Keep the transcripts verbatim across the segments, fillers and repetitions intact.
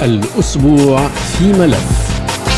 الأسبوع في ملف.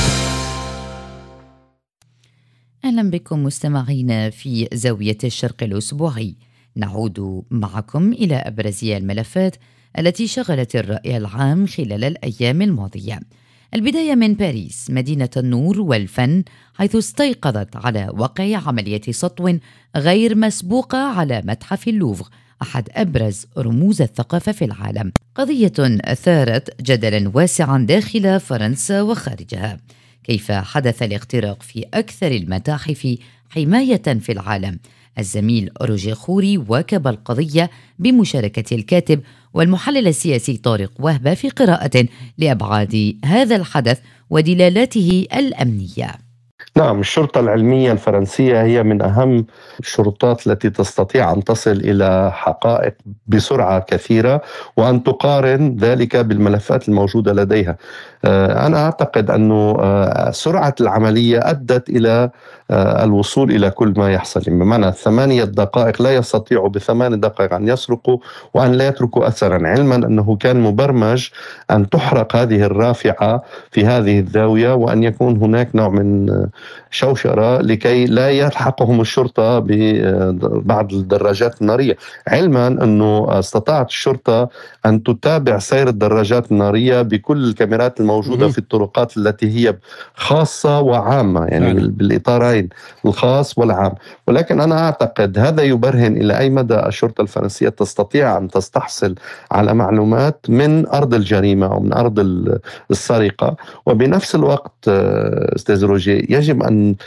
أهلا بكم مستمعين في زاوية الشرق الأسبوعي. نعود معكم إلى أبرز الملفات التي شغلت الرأي العام خلال الأيام الماضية. البداية من باريس مدينة النور والفن، حيث استيقظت على وقع عملية سطو غير مسبوقة على متحف اللوفر، أحد أبرز رموز الثقافة في العالم. قضية أثارت جدلا واسعا داخل فرنسا وخارجها. كيف حدث الاختراق في أكثر المتاحف حماية في العالم؟ الزميل روجيه خوري واكب القضية بمشاركة الكاتب والمحلل السياسي طارق وهبة في قراءة لأبعاد هذا الحدث ودلالاته الأمنية. نعم، الشرطة العلمية الفرنسية هي من أهم الشرطات التي تستطيع أن تصل إلى حقائق بسرعة كثيرة وأن تقارن ذلك بالملفات الموجودة لديها. أنا أعتقد أن سرعة العملية أدت إلى الوصول إلى كل ما يحصل، بمعنى ثمانية دقائق لا يستطيعوا بثمان دقائق أن يسرقوا وأن لا يتركوا أثرا، علما أنه كان مبرمج أن تحرق هذه الرافعة في هذه الزاوية وأن يكون هناك نوع من شوشرة لكي لا يلحقهم الشرطة ببعض الدراجات النارية، علما أنه استطاعت الشرطة أن تتابع سير الدراجات النارية بكل الكاميرات الموجودة في الطرقات التي هي خاصة وعامة، يعني فعلا. بالإطارين الخاص والعام. ولكن أنا أعتقد هذا يبرهن إلى أي مدى الشرطة الفرنسية تستطيع أن تستحصل على معلومات من أرض الجريمة أو من أرض السرقة. وبنفس الوقت أستاذ روجيه يجب أن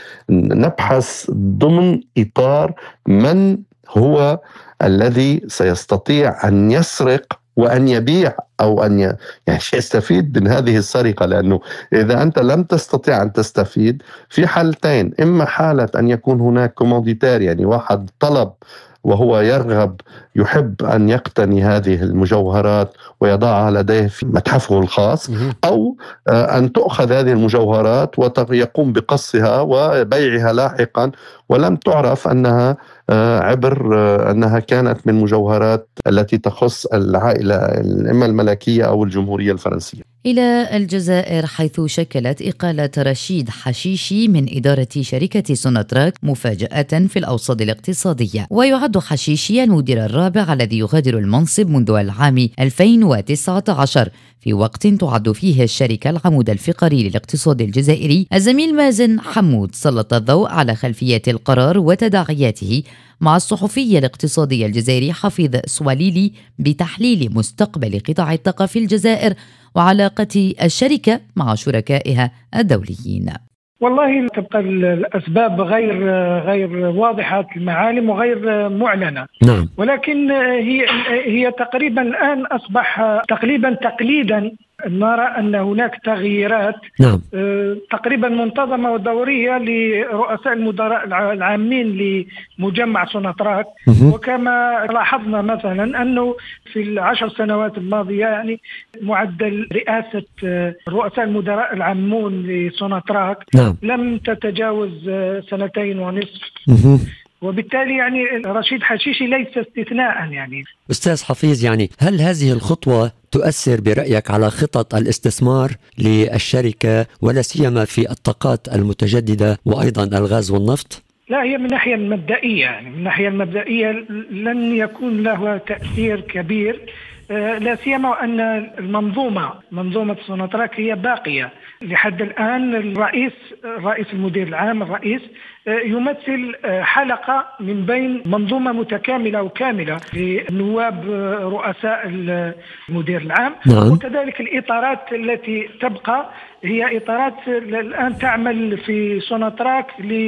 نبحث ضمن إطار من هو الذي سيستطيع أن يسرق وأن يبيع أو أن يعني يستفيد من هذه السرقة، لأنه إذا أنت لم تستطيع أن تستفيد في حالتين: إما حالة أن يكون هناك كوموديتير، يعني واحد طلب وهو يرغب يحب أن يقتني هذه المجوهرات ويضعها لديه في متحفه الخاص، أو أن تؤخذ هذه المجوهرات ويقوم بقصها وبيعها لاحقا ولم تعرف أنها عبر أنها كانت من مجوهرات التي تخص العائلة إما الملكية أو الجمهورية الفرنسية. إلى الجزائر، حيث شكلت إقالة رشيد حشيشي من إدارة شركة سوناتراك مفاجأة في الأوساط الاقتصادية. ويعد حشيشي المدير الرابع الذي يغادر المنصب منذ العام ألفين وتسعة عشر، في وقت تعد فيه الشركة العمود الفقري للاقتصاد الجزائري. الزميل مازن حمود سلط الضوء على خلفية القرار وتداعياته مع الصحفي الاقتصادي الجزائري حفيظ سواليلي بتحليل مستقبل قطاع الطاقة في الجزائر وعلاقة الشركة مع شركائها الدوليين. والله تبقى الأسباب غير غير واضحة المعالم وغير معلنة. نعم. ولكن هي هي تقريبا الآن أصبح تقريبا تقليدا نرى أن هناك تغييرات نعم. تقريبا منتظمة ودورية لرؤساء المدراء العامين لمجمع سوناتراك. وكما لاحظنا مثلا أنه في العشر سنوات الماضية يعني معدل رئاسة رؤساء المدراء العامون لسوناتراك نعم. لم تتجاوز سنتين ونصف. وبالتالي يعني رشيد حشيشي ليس استثناء. يعني أستاذ حفيظ، يعني هل هذه الخطوة تؤثر برأيك على خطط الاستثمار للشركة ولا سيما في الطاقات المتجددة وأيضا الغاز والنفط؟ لا، هي من الناحية المبدئية، يعني من الناحية المبدئية لن يكون له تأثير كبير، لا سيما وأن المنظومة منظومة سوناتراك هي باقية لحد الآن. الرئيس الرئيس المدير العام الرئيس يمثل حلقة من بين منظومة متكاملة وكاملة لنواب رؤساء المدير العام. نعم. وكذلك الإطارات التي تبقى هي إطارات الآن تعمل في سوناتراك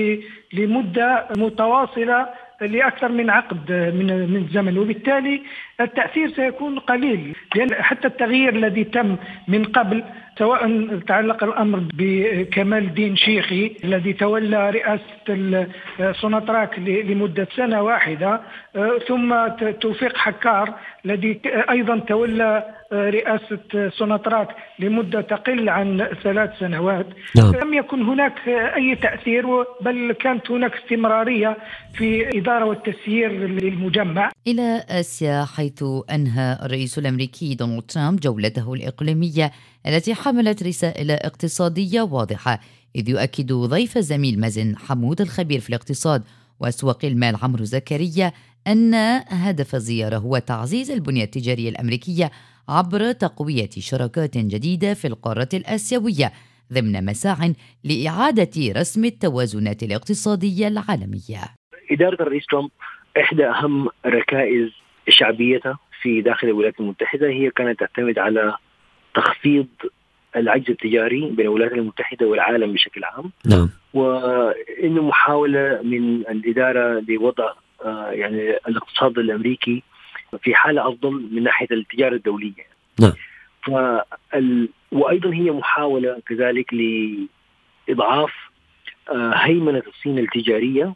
لمدة متواصلة لأكثر من عقد من من الزمن، وبالتالي التأثير سيكون قليل، لأن حتى التغيير الذي تم من قبل سواء تعلق الأمر بكمال الدين شيخي الذي تولى رئاسة سوناتراك لمدة سنة واحدة، ثم توفيق حكار الذي أيضا تولى رئاسة سوناتراك لمدة تقل عن ثلاث سنوات. نعم. لم يكن هناك أي تأثير، بل كانت هناك استمرارية في إدارة والتسيير للمجمع. إلى آسيا، حيث أنهى الرئيس الأمريكي دونالد ترامب جولته الإقليمية التي حملت رسائل اقتصادية واضحة، إذ يؤكد ضيف زميل مازن حمود الخبير في الاقتصاد وأسواق المال عمرو زكريا أن هدف الزيارة هو تعزيز البنية التجارية الأمريكية عبر تقوية شراكات جديدة في القارة الآسيوية ضمن مساع لإعادة رسم التوازنات الاقتصادية العالمية. إدارة الرئيس ترامب إحدى أهم ركائز شعبيتها في داخل الولايات المتحدة هي كانت تعتمد على تخفيض العجز التجاري بين الولايات المتحدة والعالم بشكل عام. نعم. وإنه محاولة من الإدارة لوضع يعني الاقتصاد الأمريكي في حالة أفضل من ناحية التجارة الدولية. نعم. فال... وأيضا هي محاولة كذلك لإضعاف هيمنة الصين التجارية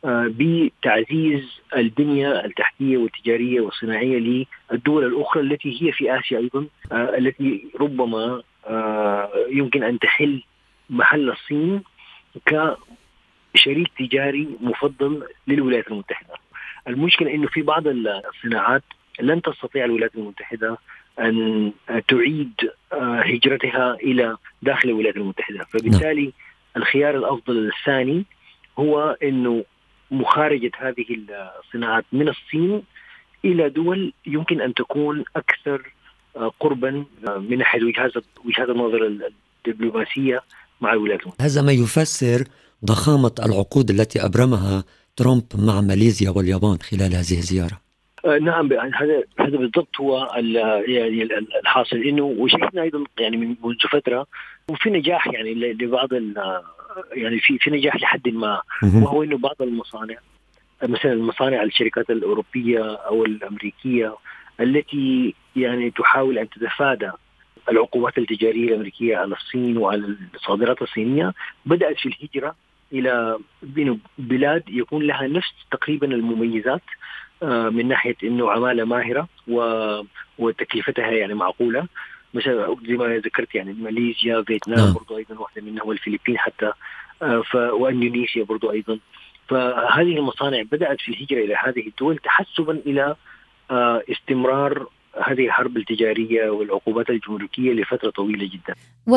بتعزيز البنية التحتية والتجارية والصناعية للدول الأخرى التي هي في آسيا أيضا، التي ربما يمكن أن تحل محل الصين كشريك تجاري مفضل للولايات المتحدة. المشكلة أنه في بعض الصناعات لن تستطيع الولايات المتحدة أن تعيد هجرتها إلى داخل الولايات المتحدة، فبالتالي الخيار الأفضل الثاني هو أنه مخارجة هذه الصناعات من الصين إلى دول يمكن أن تكون أكثر قربا من ناحية وجهات النظر الدبلوماسية مع الولايات المتحدة. هذا ما يفسر ضخامة العقود التي أبرمها ترامب مع ماليزيا واليابان خلال هذه الزيارة. نعم، هذا هذا بالضبط هو يعني الحاصل، إنه وشفنا أيضا يعني من منذ فترة وفي نجاح يعني لبعض يعني في في نجاح لحد ما، وهو إنه بعض المصانع مثلا المصانع الشركات الأوروبية أو الأمريكية التي يعني تحاول أن تتفادى العقوبات التجارية الأمريكية على الصين وعلى الصادرات الصينية بدأت في الهجرة إلى بلاد يكون لها نفس تقريبا المميزات من ناحية إنه عمالة ماهرة وتكلفتها يعني معقولة، مثلا زي ما ذكرت يعني ماليزيا، فيتنام برضو أيضا واحدة منها، والفلبين حتى، وإندونيسيا برضو أيضا. فهذه المصانع بدأت في الهجرة إلى هذه الدول تحسبا إلى استمرار هذه الحرب التجارية والعقوبات الجمركية لفترة طويلة جدا.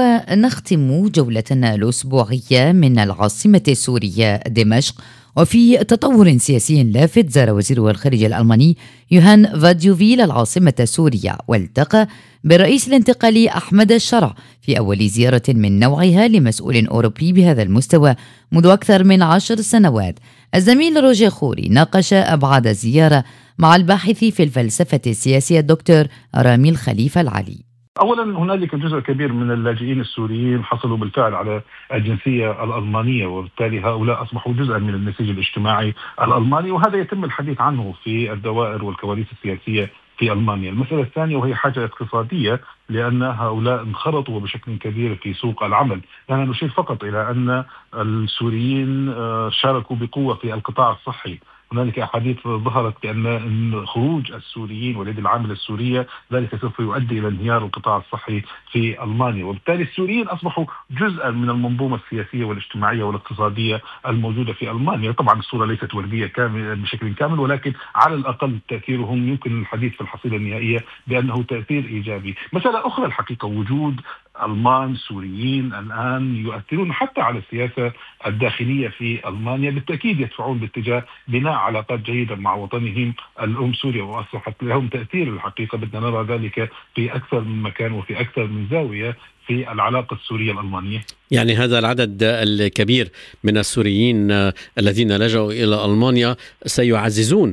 ونختم جولتنا الأسبوعية من العاصمة السورية دمشق، وفي تطور سياسي لافت زار وزير الخارجية الألماني يوهان فاديوفيل العاصمة السورية والتقى بالرئيس الانتقالي أحمد الشرع في أول زيارة من نوعها لمسؤول أوروبي بهذا المستوى منذ أكثر من عشر سنوات. الزميل روجيه خوري ناقش أبعاد الزيارة مع الباحث في الفلسفة السياسية الدكتور رامي الخليفة العلي. أولا هنالك جزء كبير من اللاجئين السوريين حصلوا بالفعل على الجنسية الألمانية، وبالتالي هؤلاء أصبحوا جزءا من النسيج الاجتماعي الألماني، وهذا يتم الحديث عنه في الدوائر والكواليس السياسية في ألمانيا. المسألة الثانية وهي حاجة اقتصادية، لأن هؤلاء انخرطوا بشكل كبير في سوق العمل. أنا يعني نشير فقط إلى أن السوريين شاركوا بقوة في القطاع الصحي. هنالك أحاديث ظهرت بأن خروج السوريين واليد العاملة السورية ذلك سوف يؤدي إلى انهيار القطاع الصحي في ألمانيا، وبالتالي السوريين أصبحوا جزءا من المنظومة السياسية والاجتماعية والاقتصادية الموجودة في ألمانيا. طبعا الصورة ليست وردية كامل بشكل كامل، ولكن على الأقل تأثيرهم يمكن الحديث في الحصيلة النهائية بأنه تأثير إيجابي. مسألة أخرى الحقيقة وجود ألمان سوريين الآن يؤثرون حتى على السياسة الداخلية في ألمانيا، بالتأكيد يدفعون باتجاه بناء علاقات جيدة مع وطنهم الأم سوريا، وأصبحت لهم تأثير الحقيقة. بدنا نرى ذلك في أكثر من مكان وفي أكثر من زاوية في العلاقة السورية الألمانية. يعني هذا العدد الكبير من السوريين الذين لجأوا إلى ألمانيا سيعززون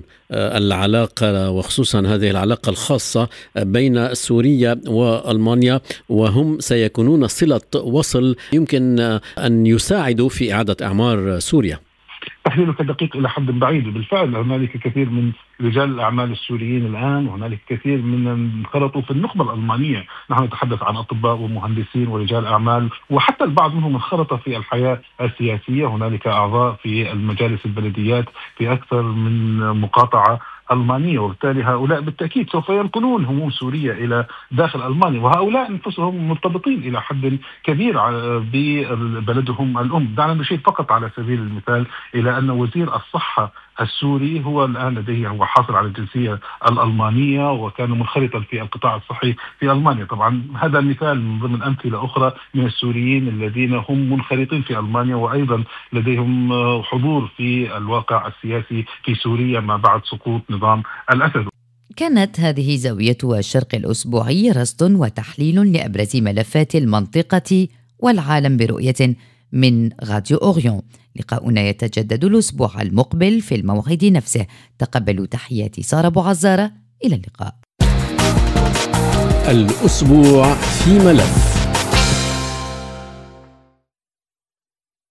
العلاقة، وخصوصا هذه العلاقة الخاصة بين سوريا وألمانيا، وهم سيكونون صلة وصل يمكن أن يساعدوا في إعادة أعمار سوريا. تحليلك دقيق إلى حد بعيد. بالفعل هنالك كثير من رجال الأعمال السوريين الآن، وهنالك كثير من انخرطوا في النخبة الألمانية. نحن نتحدث عن أطباء ومهندسين ورجال أعمال، وحتى البعض منهم انخرط في الحياة السياسية. هنالك أعضاء في المجالس البلديات في أكثر من مقاطعة ألمانية، وبالتالي هؤلاء بالتأكيد سوف ينقلون هموم سوريا إلى داخل ألمانيا، وهؤلاء أنفسهم مرتبطين إلى حد كبير ببلدهم الأم. دعنا نشير فقط على سبيل المثال إلى أن وزير الصحة السوري هو الآن لديه هو حاصل على الجنسية الألمانية وكان منخرطا في القطاع الصحي في ألمانيا. طبعا هذا مثال من ضمن أمثلة أخرى من السوريين الذين هم منخرطين في ألمانيا وأيضا لديهم حضور في الواقع السياسي في سوريا ما بعد سقوط نظام الأسد. كانت هذه زاوية الشرق الأسبوعي، رصد وتحليل لأبرز ملفات المنطقة والعالم برؤية من راديو أوريون. لقاؤنا يتجدد الأسبوع المقبل في الموعد نفسه. تقبلوا تحياتي سارة بوعزارة، إلى اللقاء. الأسبوع في ملف.